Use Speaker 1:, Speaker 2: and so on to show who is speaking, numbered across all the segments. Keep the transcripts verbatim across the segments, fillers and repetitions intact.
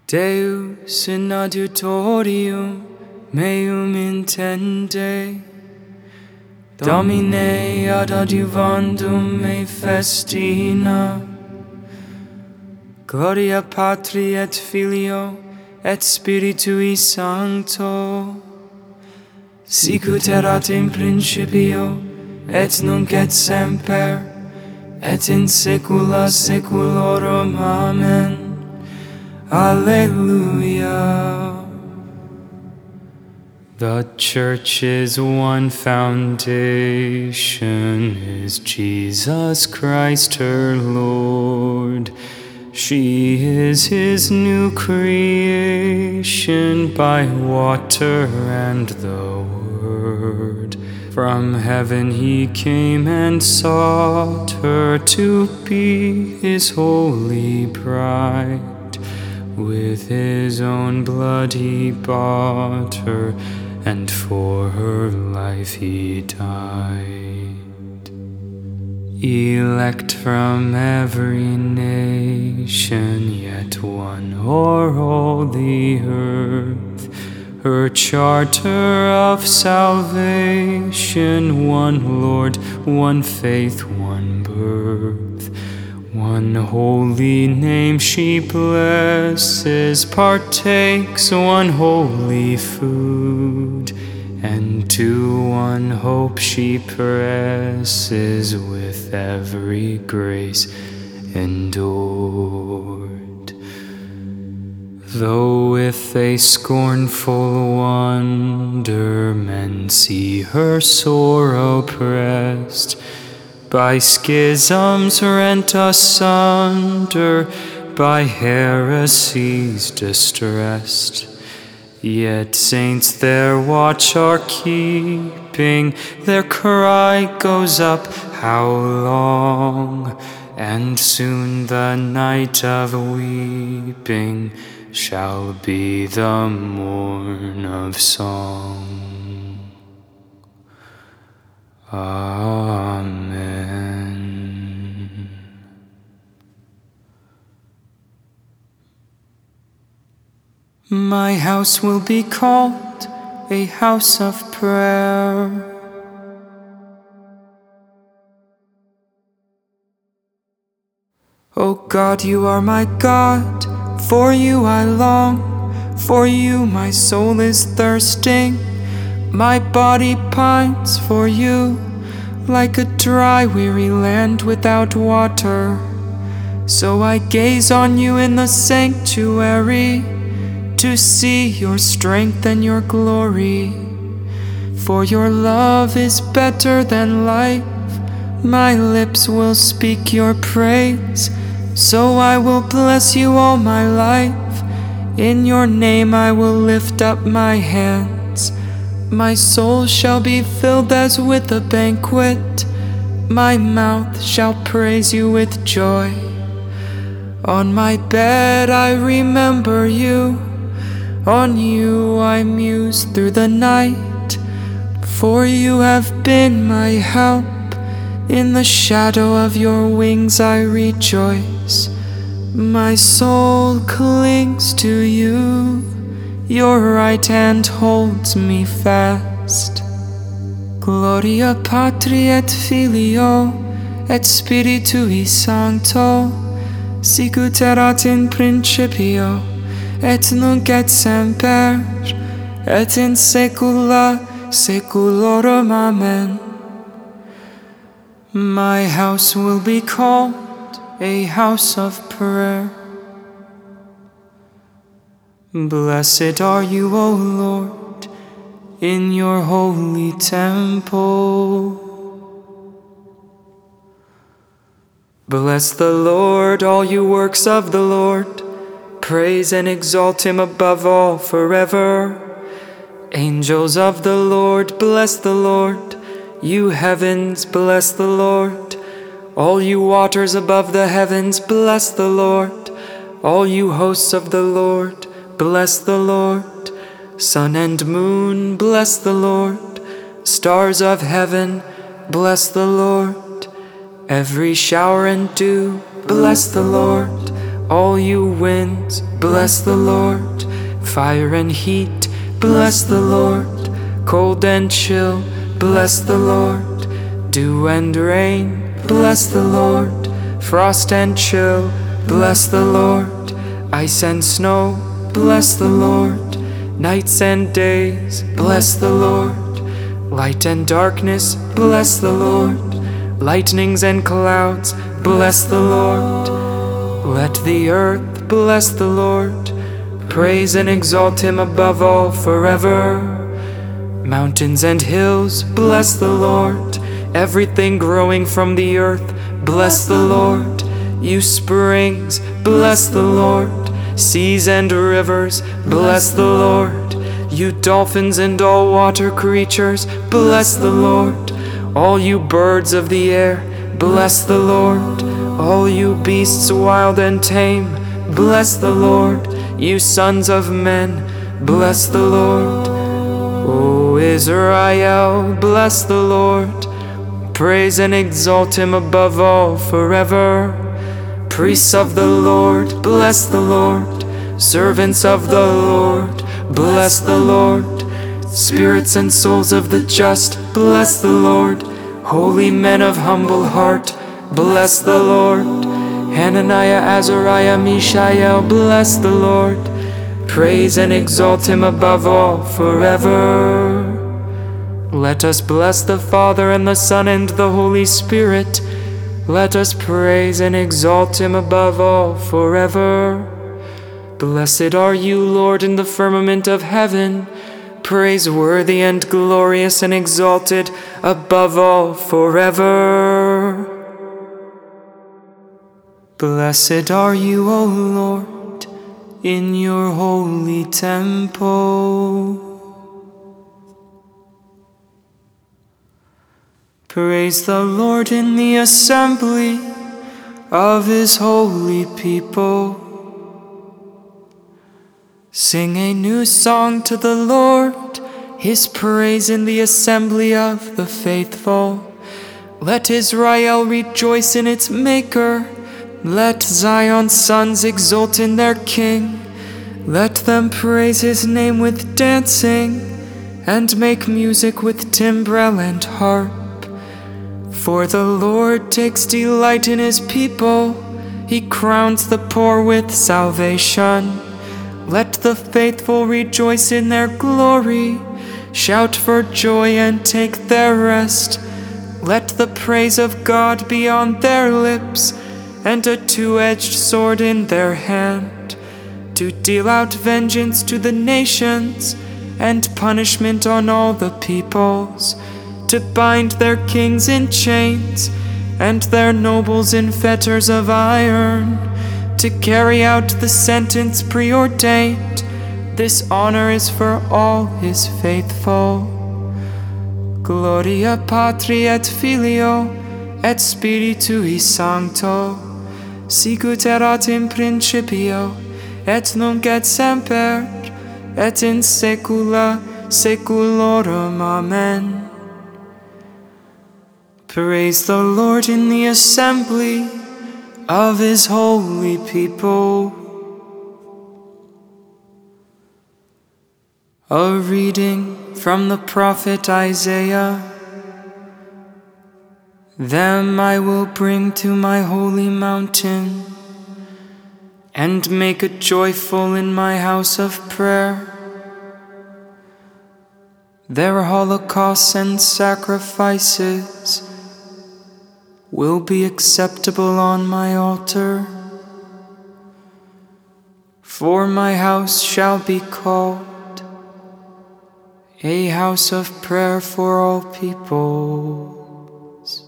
Speaker 1: Deus in adiutorium meum intende, Domine ad adiuvandum me festina. Gloria Patri et Filio et Spiritui Sancto, sicut erat in principio et nunc et semper et in saecula saeculorum. Amen. Alleluia. The Church's one foundation is Jesus Christ her Lord. She is His new creation by water and the Word. From heaven He came and sought her to be His holy bride. With His own blood He bought her, and for her life He died. Elect from every nation, yet one o'er all the earth, her charter of salvation, one Lord, one faith, one birth. One holy name she blesses, partakes one holy food, and to one hope she presses with every grace endured. Though with a scornful wonder men see her sore oppressed, by schisms rent asunder, by heresies distressed, yet saints their watch are keeping, their cry goes up, how long? And soon the night of weeping shall be the morn of song. Amen. My house will be called a house of prayer. O God, you are my God, for you I long, for you my soul is thirsting. My body pines for you, like a dry, weary land without water. So I gaze on you in the sanctuary, to see your strength and your glory. For your love is better than life, my lips will speak your praise. So I will bless you all my life, in your name I will lift up my hands. My soul shall be filled as with a banquet, my mouth shall praise you with joy. On my bed I remember you, on you I muse through the night, for you have been my help, in the shadow of your wings I rejoice. My soul clings to you, your right hand holds me fast. Gloria Patri et Filio et Spiritui Sancto, sicut erat in principio et nunc et semper et in saecula saeculorum. Amen. My house will be called a house of prayer. Blessed are you, O Lord, in your holy temple. Bless the Lord, all you works of the Lord. Praise and exalt him above all forever. Angels of the Lord, bless the Lord. You heavens, bless the Lord. All you waters above the heavens, bless the Lord. All you hosts of the Lord, bless the Lord. Sun and moon, bless the Lord. Stars of heaven, bless the Lord. Every shower and dew, bless the Lord. All you winds, bless the Lord. Fire and heat, bless the Lord. Cold and chill, bless the Lord. Dew and rain, bless the Lord. Frost and chill, bless the Lord. Ice and snow, bless the Lord. Nights and days, bless the Lord. Light and darkness, bless the Lord. Lightnings and clouds, bless the Lord. Let the earth bless the Lord. Praise and exalt him above all forever. Mountains and hills, bless the Lord. Everything growing from the earth, bless the Lord. You springs, bless the Lord. Seas and rivers, bless the Lord. You dolphins and all water creatures, bless the Lord. All you birds of the air, bless the Lord. All you beasts wild and tame, bless the Lord. You sons of men, bless the Lord. O Israel, bless the Lord. Praise and exalt him above all forever. Priests of the Lord, bless the Lord. Servants of the Lord, bless the Lord. Spirits and souls of the just, bless the Lord. Holy men of humble heart, bless the Lord. Hananiah, Azariah, Mishael, bless the Lord. Praise and exalt him above all forever. Let us bless the Father and the Son and the Holy Spirit. Let us praise and exalt him above all forever. Blessed are you, Lord, in the firmament of heaven, praiseworthy and glorious and exalted above all forever. Blessed are you, O Lord, in your holy temple. Praise the Lord in the assembly of his holy people. Sing a new song to the Lord, his praise in the assembly of the faithful. Let Israel rejoice in its Maker. Let Zion's sons exult in their King. Let them praise his name with dancing, and make music with timbrel and harp. For the Lord takes delight in his people. He crowns the poor with salvation. Let the faithful rejoice in their glory. Shout for joy and take their rest. Let the praise of God be on their lips, and a two-edged sword in their hand, to deal out vengeance to the nations, and punishment on all the peoples, to bind their kings in chains, and their nobles in fetters of iron, to carry out the sentence preordained. This honor is for all his faithful. Gloria Patri et Filio et Spiritui Sancto, sicut erat in principio, et nunc et semper, et in saecula saeculorum. Amen. Praise the Lord in the assembly of his holy people. A reading from the prophet Isaiah. Them I will bring to my holy mountain, and make it joyful in my house of prayer. Their holocausts and sacrifices will be acceptable on my altar. For my house shall be called a house of prayer for all peoples.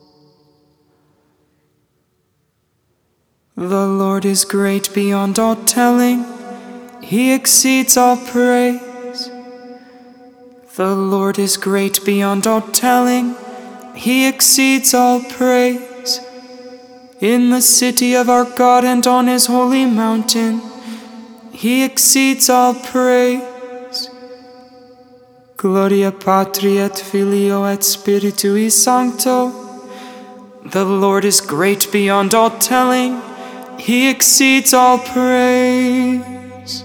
Speaker 1: The Lord is great beyond all telling. He exceeds all praise. The Lord is great beyond all telling. He exceeds all praise. In the city of our God and on his holy mountain, he exceeds all praise. Gloria Patri et Filio et Spiritui Sancto. The Lord is great beyond all telling. He exceeds all praise.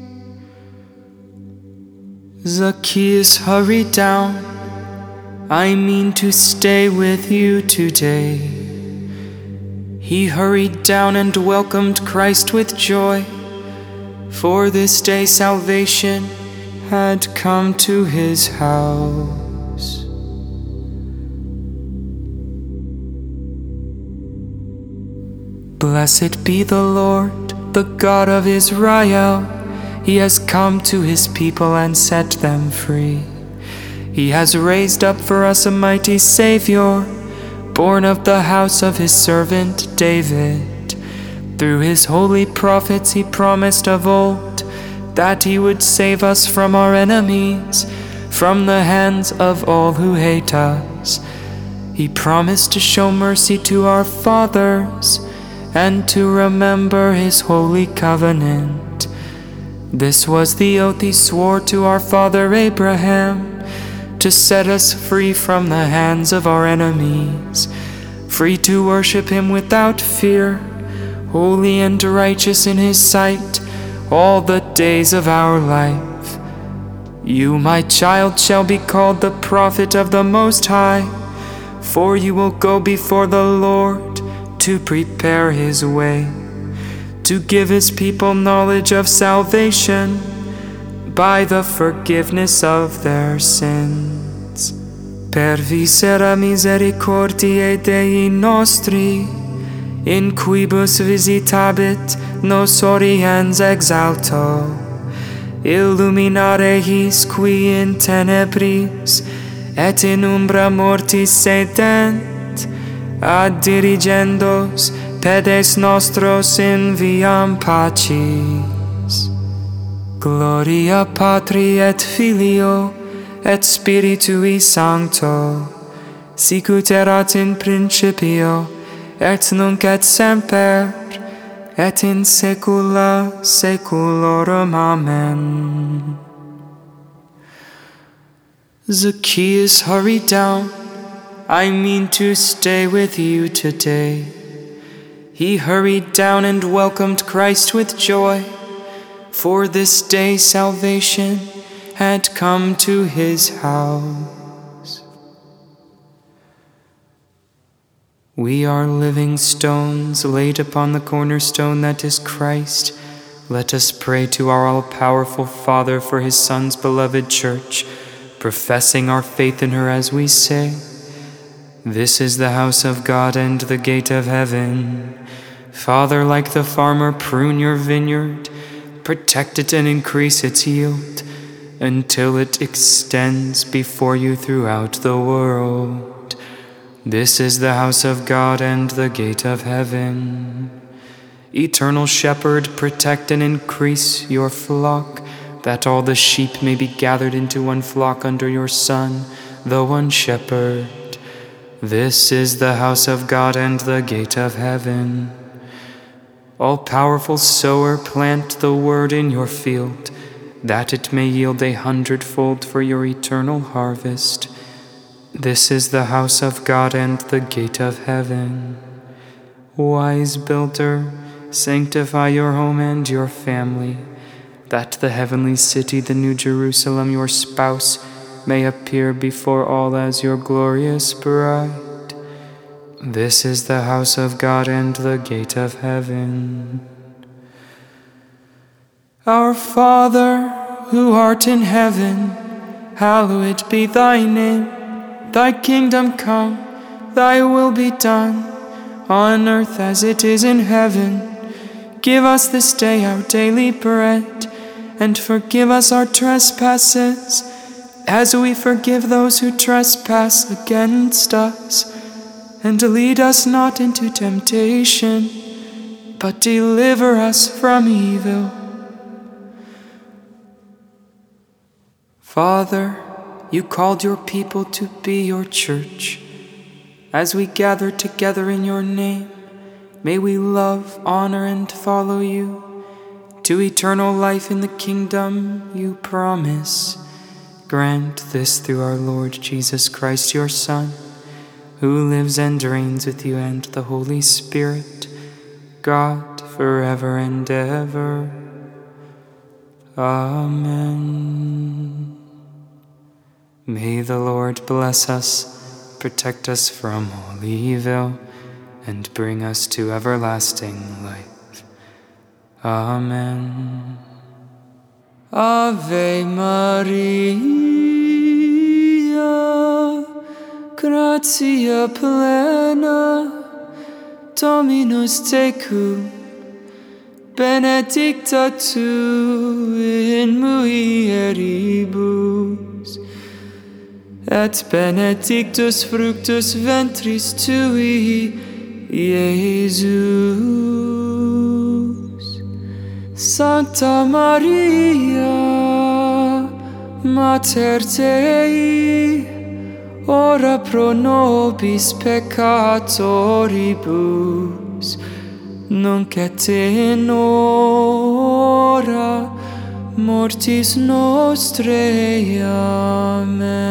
Speaker 1: Zacchaeus, hurry down. I mean to stay with you today. He hurried down and welcomed Christ with joy, for this day salvation had come to his house. Blessed be the Lord, the God of Israel. He has come to his people and set them free. He has raised up for us a mighty Savior, born of the house of his servant David. Through his holy prophets he promised of old that he would save us from our enemies, from the hands of all who hate us. He promised to show mercy to our fathers and to remember his holy covenant. This was the oath he swore to our father Abraham, to set us free from the hands of our enemies, free to worship him without fear, holy and righteous in his sight all the days of our life. You, my child, shall be called the prophet of the Most High, for you will go before the Lord to prepare his way, to give his people knowledge of salvation by the forgiveness of their sins. Per viscera misericordiae Dei nostri, in quibus visitabit nos oriens exalto, illuminare his qui in tenebris et in umbra mortis sedent, ad dirigendos pedes nostros in viam pacis. Gloria Patri et Filio et Spiritui Sancto, sicut erat in principio et nunc et semper et in saecula saeculorum. Amen. Zacchaeus, hurry down. I mean to stay with you today. He hurried down and welcomed Christ with joy, for this day salvation had come to his house. We are living stones laid upon the cornerstone that is Christ. Let us pray to our all-powerful Father for his Son's beloved church, professing our faith in her as we say, "This is the house of God and the gate of heaven. Father, like the farmer, prune your vineyard, protect it and increase its yield, until it extends before you throughout the world. This is the house of God and the gate of heaven. Eternal Shepherd, protect and increase your flock, that all the sheep may be gathered into one flock under your Son, the one Shepherd. This is the house of God and the gate of heaven. All-powerful sower, plant the word in your field, that it may yield a hundredfold for your eternal harvest. This is the house of God and the gate of heaven. Wise builder, sanctify your home and your family, that the heavenly city, the New Jerusalem, your spouse, may appear before all as your glorious bride. This is the house of God and the gate of heaven. Our Father, who art in heaven, hallowed be thy name. Thy kingdom come, thy will be done, on earth as it is in heaven. Give us this day our daily bread, and forgive us our trespasses, as we forgive those who trespass against us. And lead us not into temptation, but deliver us from evil. Father, you called your people to be your church. As we gather together in your name, may we love, honor, and follow you to eternal life in the kingdom you promise. Grant this through our Lord Jesus Christ, your Son, who lives and reigns with you and the Holy Spirit, God, forever and ever. Amen. May the Lord bless us, protect us from all evil, and bring us to everlasting life. Amen. Ave Maria, gratia plena, Dominus tecum, benedicta tu in mulieribus, et benedictus fructus ventris tui, Iesus. Sancta Maria, Mater Dei, ora pro nobis peccatoribus, nunc et in hora mortis nostrae. Amen.